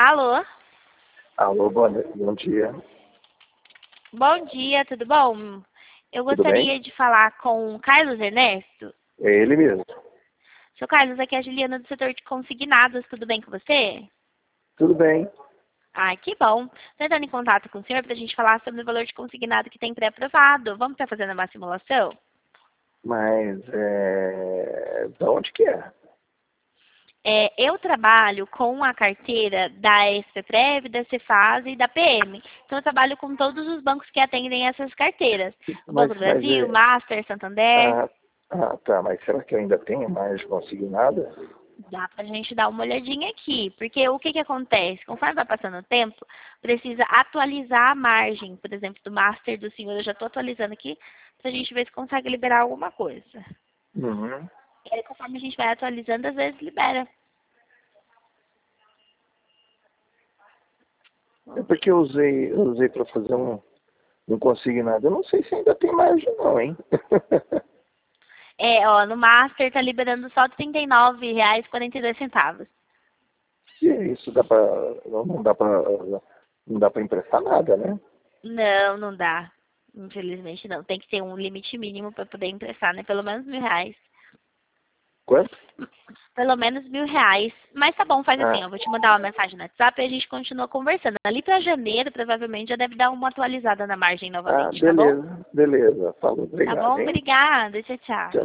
Alô? Alô, bom dia. Bom dia, tudo bom? Eu Tudo bem? gostaria de falar com o Carlos Ernesto. É ele mesmo. Seu Carlos, aqui é a Juliana do setor de consignados, tudo bem com você? Tudo bem. Ai, que bom. Estou entrando em contato com o senhor para a gente falar sobre o valor de consignado que tem pré-aprovado. Vamos estar fazendo uma simulação? Mas, da onde que é? Eu trabalho com a carteira da SPPrev, da Cefasa e da PM. Então, eu trabalho com todos os bancos que atendem essas carteiras. O Mas, Banco do mas Brasil, é... Master, Santander. Ah, tá. Mas será que eu ainda tenho mais consignada? Dá pra gente dar uma olhadinha aqui, porque o que que acontece? Conforme vai passando o tempo, precisa atualizar a margem, por exemplo, do Master do senhor, eu já estou atualizando aqui, pra gente ver se consegue liberar alguma coisa. Uhum. E aí, conforme a gente vai atualizando, às vezes libera. É porque eu usei para fazer um consignado. Eu não sei se ainda tem margem não, hein? No Master tá liberando só R$ 39,42. E é isso, não dá para emprestar nada, né? Não, não dá. Infelizmente não. Tem que ter um limite mínimo para poder emprestar, né? Pelo menos R$ 1.000. Quanto? Pelo menos R$ 1.000. Mas tá bom, faz assim, Ah, eu vou te mandar uma mensagem no WhatsApp e a gente continua conversando. Ali para janeiro, provavelmente, já deve dar uma atualizada na margem novamente, tá bom? beleza. Falou, Tá obrigado, bom? hein? Obrigada. Tchau, tchau. Tchau.